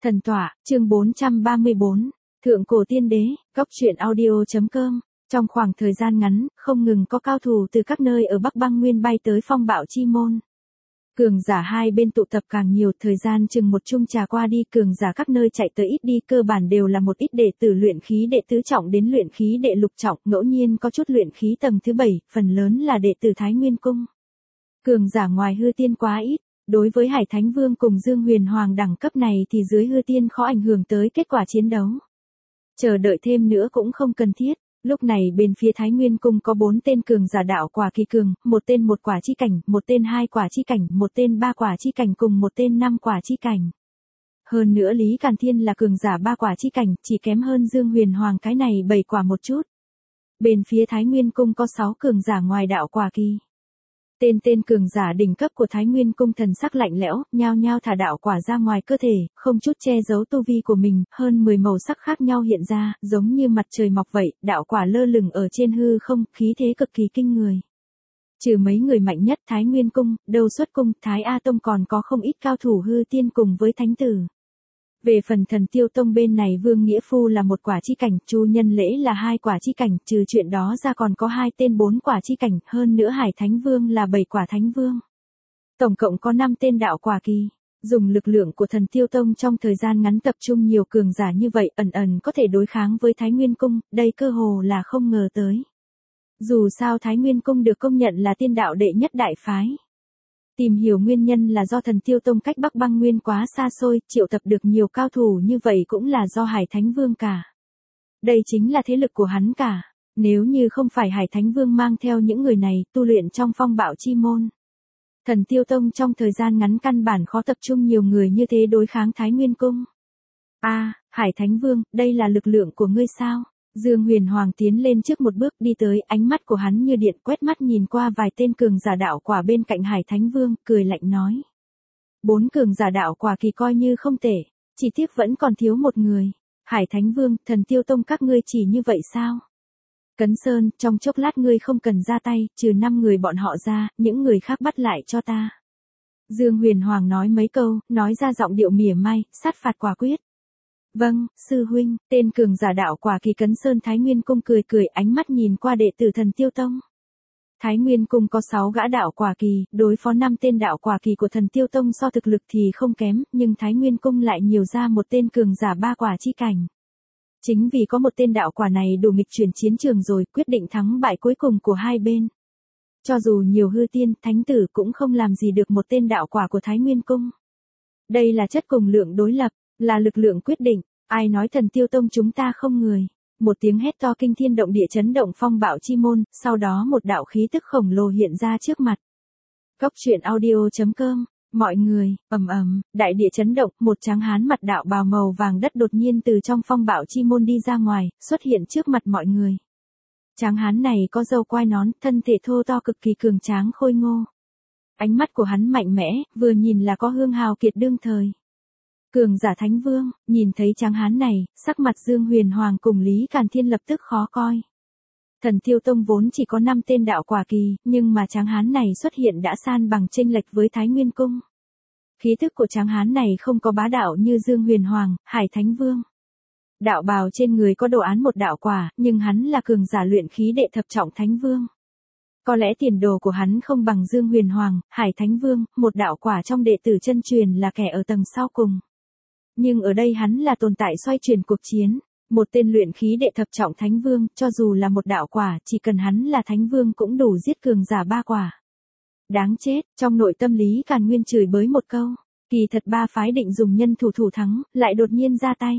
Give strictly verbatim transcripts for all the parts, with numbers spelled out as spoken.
Thần tọa, chương bốn trăm ba mươi bốn, Thượng cổ tiên đế, góc truyện audio.com. Trong khoảng thời gian ngắn, không ngừng có cao thủ từ các nơi ở Bắc Băng Nguyên bay tới Phong Bạo Chi Môn. Cường giả hai bên tụ tập càng nhiều, thời gian chừng một chung trà qua đi, cường giả các nơi chạy tới ít đi, cơ bản đều là một ít đệ tử luyện khí đệ tứ trọng đến luyện khí đệ lục trọng, ngẫu nhiên có chút luyện khí tầng thứ bảy, phần lớn là đệ tử Thái Nguyên Cung. Cường giả ngoài hư tiên quá ít. Đối với Hải Thánh Vương cùng Dương Huyền Hoàng đẳng cấp này thì dưới hư tiên khó ảnh hưởng tới kết quả chiến đấu. Chờ đợi thêm nữa cũng không cần thiết. Lúc này bên phía Thái Nguyên Cung có bốn tên cường giả đạo quả kỳ cường, một tên một quả chi cảnh, một tên hai quả chi cảnh, một tên ba quả chi cảnh cùng một tên năm quả chi cảnh. Hơn nữa Lý Càn Thiên là cường giả ba quả chi cảnh, chỉ kém hơn Dương Huyền Hoàng cái này bảy quả một chút. Bên phía Thái Nguyên Cung có sáu cường giả ngoài đạo quả kỳ. Tên tên cường giả đỉnh cấp của Thái Nguyên Cung thần sắc lạnh lẽo, nhao nhao thả đạo quả ra ngoài cơ thể, không chút che giấu tu vi của mình, hơn mười màu sắc khác nhau hiện ra, giống như mặt trời mọc vậy, đạo quả lơ lửng ở trên hư không, khí thế cực kỳ kinh người. Trừ mấy người mạnh nhất Thái Nguyên Cung, Đâu Xuất Cung, Thái A Tông còn có không ít cao thủ hư tiên cùng với thánh tử. Về phần Thần Tiêu Tông bên này Vương Nghĩa Phu là một quả chi cảnh, Chu Nhân Lễ là hai quả chi cảnh, trừ chuyện đó ra còn có hai tên bốn quả chi cảnh, hơn nữa Hải Thánh Vương là bảy quả thánh vương. Tổng cộng có năm tên đạo quả kỳ. Dùng lực lượng của Thần Tiêu Tông trong thời gian ngắn tập trung nhiều cường giả như vậy, ẩn ẩn có thể đối kháng với Thái Nguyên Cung, đây cơ hồ là không ngờ tới. Dù sao Thái Nguyên Cung được công nhận là tiên đạo đệ nhất đại phái. Tìm hiểu nguyên nhân là do Thần Tiêu Tông cách Bắc Băng Nguyên quá xa xôi, triệu tập được nhiều cao thủ như vậy cũng là do Hải Thánh Vương cả. Đây chính là thế lực của hắn cả. Nếu như không phải Hải Thánh Vương mang theo những người này, tu luyện trong Phong Bạo Chi Môn, Thần Tiêu Tông trong thời gian ngắn căn bản khó tập trung nhiều người như thế đối kháng Thái Nguyên Cung. A, à, Hải Thánh Vương, đây là lực lượng của ngươi sao? Dương Huyền Hoàng tiến lên trước một bước đi tới, ánh mắt của hắn như điện, quét mắt nhìn qua vài tên cường giả đạo quả bên cạnh Hải Thánh Vương, cười lạnh nói. Bốn cường giả đạo quả kỳ coi như không tệ, chỉ tiếc vẫn còn thiếu một người. Hải Thánh Vương, Thần Tiêu Tông các ngươi chỉ như vậy sao? Cấn Sơn, trong chốc lát ngươi không cần ra tay, trừ năm người bọn họ ra, những người khác bắt lại cho ta. Dương Huyền Hoàng nói mấy câu, nói ra giọng điệu mỉa mai, sát phạt quả quyết. Vâng, sư huynh, tên cường giả đạo quả kỳ Cấn Sơn Thái Nguyên Cung cười cười, ánh mắt nhìn qua đệ tử Thần Tiêu Tông. Thái Nguyên Cung có sáu gã đạo quả kỳ, đối phó năm tên đạo quả kỳ của Thần Tiêu Tông so thực lực thì không kém, nhưng Thái Nguyên Cung lại nhiều ra một tên cường giả ba quả chi cảnh. Chính vì có một tên đạo quả này đủ nghịch chuyển chiến trường rồi, quyết định thắng bại cuối cùng của hai bên. Cho dù nhiều hư tiên, thánh tử cũng không làm gì được một tên đạo quả của Thái Nguyên Cung. Đây là chất cùng lượng đối lập, là lực lượng quyết định. Ai nói Thần Tiêu Tông chúng ta không người? Một tiếng hét to kinh thiên động địa chấn động Phong Bạo Chi Môn, sau đó một đạo khí tức khổng lồ hiện ra trước mặt. Góc truyện audio.com. Mọi người, ầm ầm, đại địa chấn động, một tráng hán mặt đạo bào màu vàng đất đột nhiên từ trong Phong Bạo Chi Môn đi ra ngoài, xuất hiện trước mặt mọi người. Tráng hán này có râu quai nón, thân thể thô to cực kỳ cường tráng khôi ngô. Ánh mắt của hắn mạnh mẽ, vừa nhìn là có hương hào kiệt đương thời. Cường giả Thánh Vương, nhìn thấy tráng hán này, sắc mặt Dương Huyền Hoàng cùng Lý Càn Thiên lập tức khó coi. Thần Tiêu Tông vốn chỉ có năm tên đạo quả kỳ, nhưng mà tráng hán này xuất hiện đã san bằng chênh lệch với Thái Nguyên Cung. Khí thức của tráng hán này không có bá đạo như Dương Huyền Hoàng, Hải Thánh Vương. Đạo bào trên người có đồ án một đạo quả, nhưng hắn là cường giả luyện khí đệ thập trọng Thánh Vương. Có lẽ tiền đồ của hắn không bằng Dương Huyền Hoàng, Hải Thánh Vương, một đạo quả trong đệ tử chân truyền là kẻ ở tầng sau cùng. Nhưng ở đây hắn là tồn tại xoay chuyển cuộc chiến. Một tên luyện khí đệ thập trọng Thánh Vương, cho dù là một đạo quả, chỉ cần hắn là Thánh Vương cũng đủ giết cường giả ba quả. Đáng chết, trong nội tâm Lý Càn Nguyên chửi bới một câu. Kỳ thật ba phái định dùng nhân thủ thủ thắng, lại đột nhiên ra tay.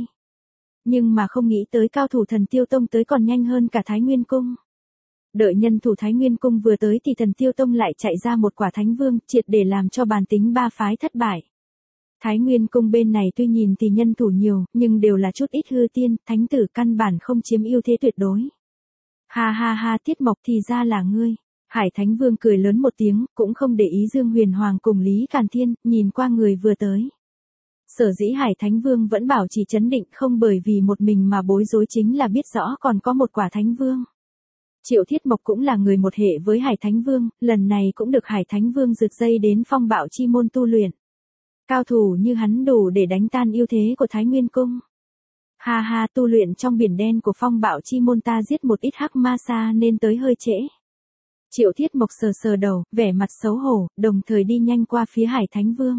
Nhưng mà không nghĩ tới cao thủ Thần Tiêu Tông tới còn nhanh hơn cả Thái Nguyên Cung. Đợi nhân thủ Thái Nguyên Cung vừa tới thì Thần Tiêu Tông lại chạy ra một quả Thánh Vương, triệt để làm cho bàn tính ba phái thất bại. Thái Nguyên Cung bên này tuy nhìn thì nhân thủ nhiều, nhưng đều là chút ít hư tiên, thánh tử căn bản không chiếm ưu thế tuyệt đối. Ha ha ha, Tiết Mộc thì ra là ngươi. Hải Thánh Vương cười lớn một tiếng, cũng không để ý Dương Huyền Hoàng cùng Lý Càn Thiên, nhìn qua người vừa tới. Sở dĩ Hải Thánh Vương vẫn bảo trì trấn định không bởi vì một mình mà bối rối chính là biết rõ còn có một quả Thánh Vương. Triệu Thiết Mộc cũng là người một hệ với Hải Thánh Vương, lần này cũng được Hải Thánh Vương rực dây đến Phong Bạo Chi Môn tu luyện. Cao thủ như hắn đủ để đánh tan ưu thế của Thái Nguyên Cung. Ha ha, tu luyện trong biển đen của phong bạo chi môn ta giết một ít hắc ma sa nên tới hơi trễ. Triệu Thiết Mộc sờ sờ đầu, vẻ mặt xấu hổ, đồng thời đi nhanh qua phía Hải Thánh Vương.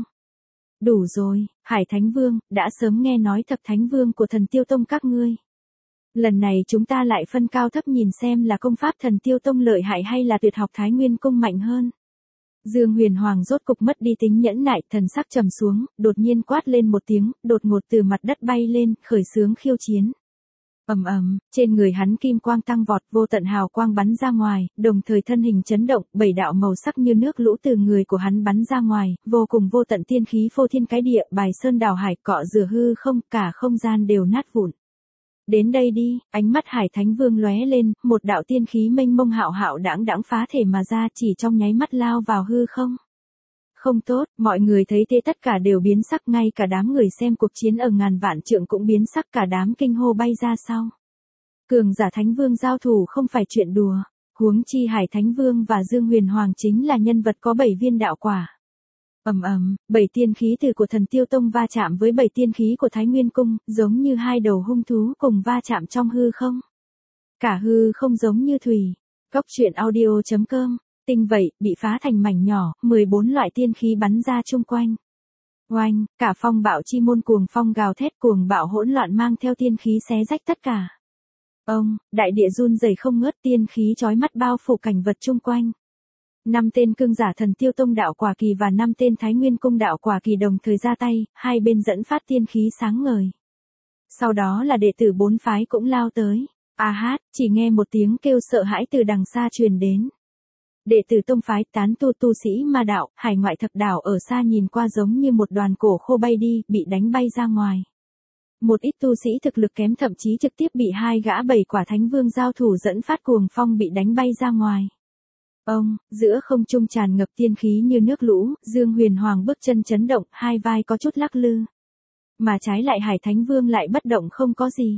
Đủ rồi, Hải Thánh Vương, đã sớm nghe nói Thập Thánh Vương của Thần Tiêu Tông các ngươi. Lần này chúng ta lại phân cao thấp nhìn xem là công pháp Thần Tiêu Tông lợi hại hay là tuyệt học Thái Nguyên Cung mạnh hơn. Dương Huyền Hoàng rốt cục mất đi tính nhẫn nại, thần sắc trầm xuống, đột nhiên quát lên một tiếng, đột ngột từ mặt đất bay lên, khởi xướng khiêu chiến. Ầm ầm, trên người hắn kim quang tăng vọt, vô tận hào quang bắn ra ngoài, đồng thời thân hình chấn động, bảy đạo màu sắc như nước lũ từ người của hắn bắn ra ngoài, vô cùng vô tận tiên khí phô thiên cái địa, bài sơn đảo hải, cọ rửa hư không, cả không gian đều nát vụn. Đến đây đi, ánh mắt Hải Thánh Vương lóe lên, một đạo tiên khí mênh mông hạo hạo đãng đãng phá thể mà ra, chỉ trong nháy mắt lao vào hư không. Không tốt, mọi người thấy thế tất cả đều biến sắc, ngay cả đám người xem cuộc chiến ở ngàn vạn trượng cũng biến sắc, cả đám kinh hô bay ra sau. Cường giả Thánh Vương giao thủ không phải chuyện đùa, huống chi Hải Thánh Vương và Dương Huyền Hoàng chính là nhân vật có bảy viên đạo quả. Ầm ầm, bảy tiên khí từ của Thần Tiêu Tông va chạm với bảy tiên khí của Thái Nguyên Cung, giống như hai đầu hung thú cùng va chạm trong hư không. Cả hư không giống như thủy. Cốc truyện audio chấm com. Tinh vậy, bị phá thành mảnh nhỏ, mười bốn loại tiên khí bắn ra chung quanh. Oanh, cả phong bạo chi môn cuồng phong gào thét, cuồng bạo hỗn loạn mang theo tiên khí xé rách tất cả. Ông, đại địa run rẩy không ngớt, tiên khí chói mắt bao phủ cảnh vật chung quanh. Năm tên cương giả Thần Tiêu Tông đạo quả kỳ và năm tên Thái Nguyên Cung đạo quả kỳ đồng thời ra tay, hai bên dẫn phát tiên khí sáng ngời. Sau đó là đệ tử bốn phái cũng lao tới. A hát, chỉ nghe một tiếng kêu sợ hãi từ đằng xa truyền đến. Đệ tử tông phái tán tu tu sĩ ma đạo, hải ngoại thập đảo ở xa nhìn qua giống như một đoàn cổ khô bay đi, bị đánh bay ra ngoài. Một ít tu sĩ thực lực kém thậm chí trực tiếp bị hai gã bảy quả Thánh Vương giao thủ dẫn phát cuồng phong bị đánh bay ra ngoài. Ông, giữa không trung tràn ngập tiên khí như nước lũ, Dương Huyền Hoàng bước chân chấn động, hai vai có chút lắc lư. Mà trái lại Hải Thánh Vương lại bất động không có gì.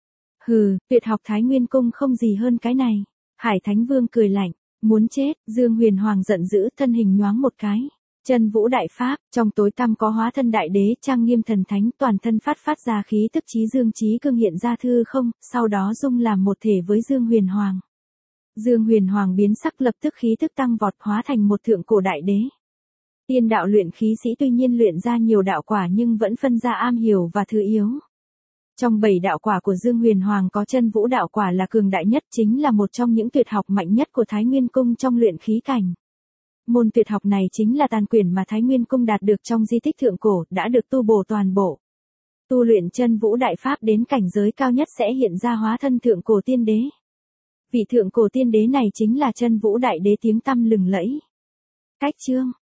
Hừ, tuyệt học Thái Nguyên Cung không gì hơn cái này. Hải Thánh Vương cười lạnh, muốn chết, Dương Huyền Hoàng giận dữ, thân hình nhoáng một cái. Chân vũ đại pháp, trong tối tăm có hóa thân đại đế, trang nghiêm thần thánh, toàn thân phát phát ra khí tức chí dương chí cương hiện ra thư không, sau đó dung làm một thể với Dương Huyền Hoàng. Dương Huyền Hoàng biến sắc, lập tức khí tức tăng vọt, hóa thành một thượng cổ đại đế. Tiên đạo luyện khí sĩ tuy nhiên luyện ra nhiều đạo quả nhưng vẫn phân ra am hiểu và thứ yếu. Trong bảy đạo quả của Dương Huyền Hoàng có chân vũ đạo quả là cường đại nhất, chính là một trong những tuyệt học mạnh nhất của Thái Nguyên Cung trong luyện khí cảnh. Môn tuyệt học này chính là tàn quyển mà Thái Nguyên Cung đạt được trong di tích thượng cổ, đã được tu bổ toàn bộ. Tu luyện chân vũ đại pháp đến cảnh giới cao nhất sẽ hiện ra hóa thân thượng cổ tiên đế. Vị thượng cổ tiên đế này chính là chân vũ đại đế tiếng tăm lừng lẫy. Cách chương